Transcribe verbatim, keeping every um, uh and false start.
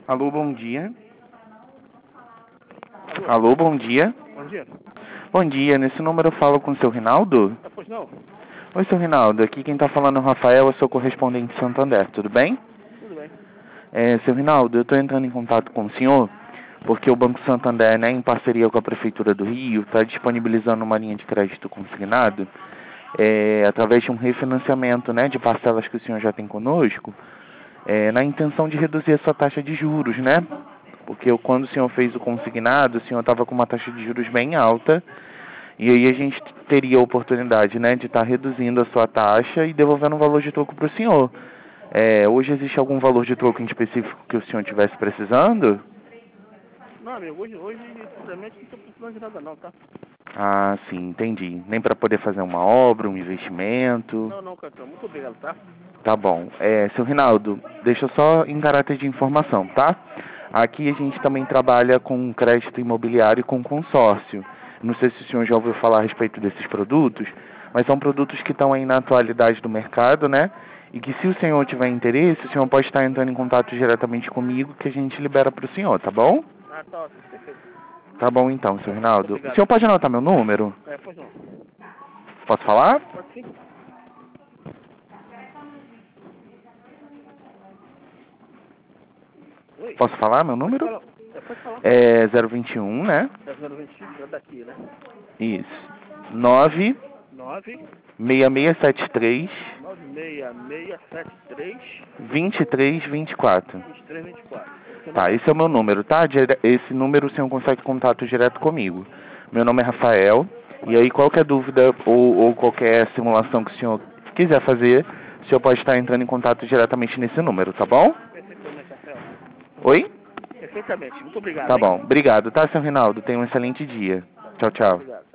Alô, bom dia. Alô? Alô, bom dia. Bom dia. Bom dia, nesse número eu falo com o seu Rinaldo? Ah, pois não? Oi, seu Rinaldo, aqui quem tá falando é o Rafael, eu sou correspondente de Santander, tudo bem? Tudo bem. É, seu Rinaldo, eu tô entrando em contato com o senhor porque o Banco Santander, né, em parceria com a Prefeitura do Rio, está disponibilizando uma linha de crédito consignado é, através de um refinanciamento, né, de parcelas que o senhor já tem conosco, é, na intenção de reduzir a sua taxa de juros, né? Porque eu, quando o senhor fez o consignado, o senhor estava com uma taxa de juros bem alta, e aí a gente teria a oportunidade, né, de estar reduzindo a sua taxa e devolvendo um valor de troco para o senhor. É, hoje existe algum valor de troco em específico que o senhor estivesse precisando? Não, amigo, hoje, hoje, sinceramente, não estou precisando de nada não, tá? Ah, sim, entendi. Nem para poder fazer uma obra, um investimento. Não, não, Cacau. Muito obrigado, tá? Tá bom. É, seu Rinaldo, deixa eu só em caráter de informação, tá? Aqui a gente também trabalha com crédito imobiliário e com consórcio. Não sei se o senhor já ouviu falar a respeito desses produtos, mas são produtos que estão aí na atualidade do mercado, né? E que se o senhor tiver interesse, o senhor pode estar entrando em contato diretamente comigo que a gente libera para o senhor, tá bom? Ah, tá ótimo. Perfeito. Tá bom então, seu Muito Rinaldo. O obrigado. senhor pode anotar meu número? É, pois não. Posso falar? Pode sim? Oi? Posso falar meu Pode número? falar. É, pode falar. É zero vinte e um, né? É zero vinte e cinco, é daqui, né? Isso. nove nove seis seis sete três nove seis seis sete três vinte e três vinte e quatro. dois três dois quatro. Seu Tá, nome é? esse é o meu número, tá? Dire- Esse número o senhor consegue contato direto comigo. Meu nome é Rafael. E aí qualquer dúvida ou, ou qualquer simulação que o senhor quiser fazer, o senhor pode estar entrando em contato diretamente nesse número, tá bom? Perfeitamente, Rafael. Oi? Perfeitamente. Muito obrigado, Tá hein? bom. Obrigado, tá, seu Rinaldo? Tenha um excelente dia. Tá, Tchau, muito tchau. obrigado.